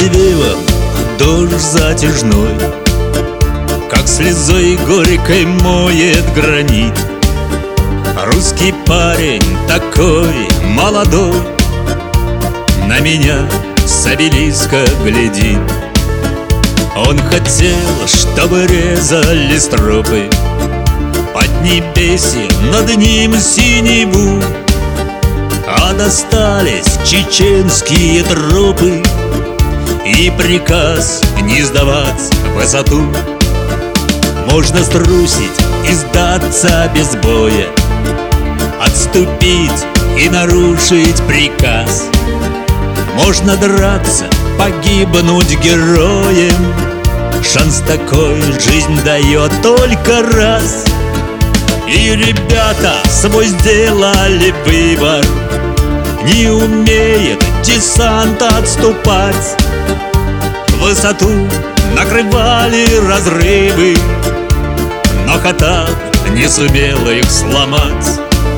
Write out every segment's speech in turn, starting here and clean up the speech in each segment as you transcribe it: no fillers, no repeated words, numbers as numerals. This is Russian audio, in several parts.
раздевелом дождь затяжной, как слезой горькой моет гранит. Русский парень такой молодой на меня с обелиска глядит. Он хотел, чтобы резали стропы поднебесье над ним синеву, а достались чеченские тропы и приказ не сдавать высоту. Можно струсить и сдаться без боя, отступить и нарушить приказ. Можно драться, погибнуть героем. Шанс такой жизнь дает только раз. И ребята свой сделали выбор: не умеет десант отступать. Высоту накрывали разрывы, но Хаттаб не сумел их сломать.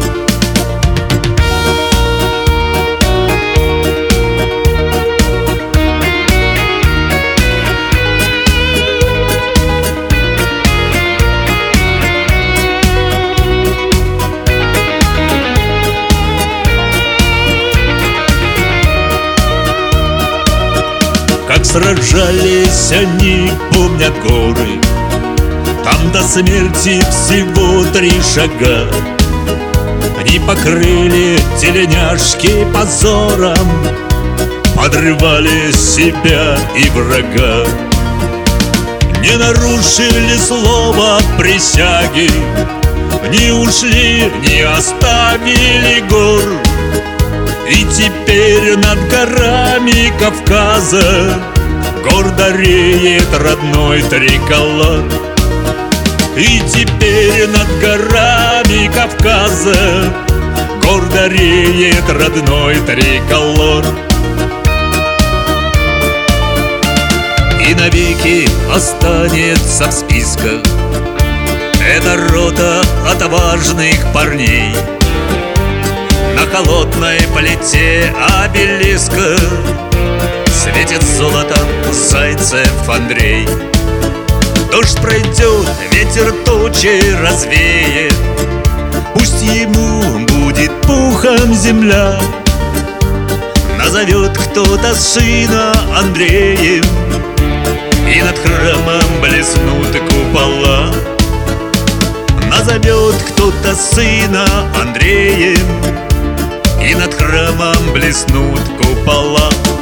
Как сражались они, помнят горы. Там до смерти всего 3 шага. Они покрыли тельняшки позором, подрывали себя и врага. Не нарушили слова присяги, не ушли, не оставили гор. И теперь над горами Кавказа гордо реет родной триколор. И теперь над горами Кавказа гордо реет родной триколор. И навеки останется в списках эта рота отважных парней. На холодной плите обелиска светит золотом Зайцев Андрей. Дождь пройдет, ветер тучи развеет, пусть ему будет пухом земля. Назовет кто-то сына Андреем, и над храмом блеснут купола. Назовет кто-то сына Андреем, и над храмом блеснут купола.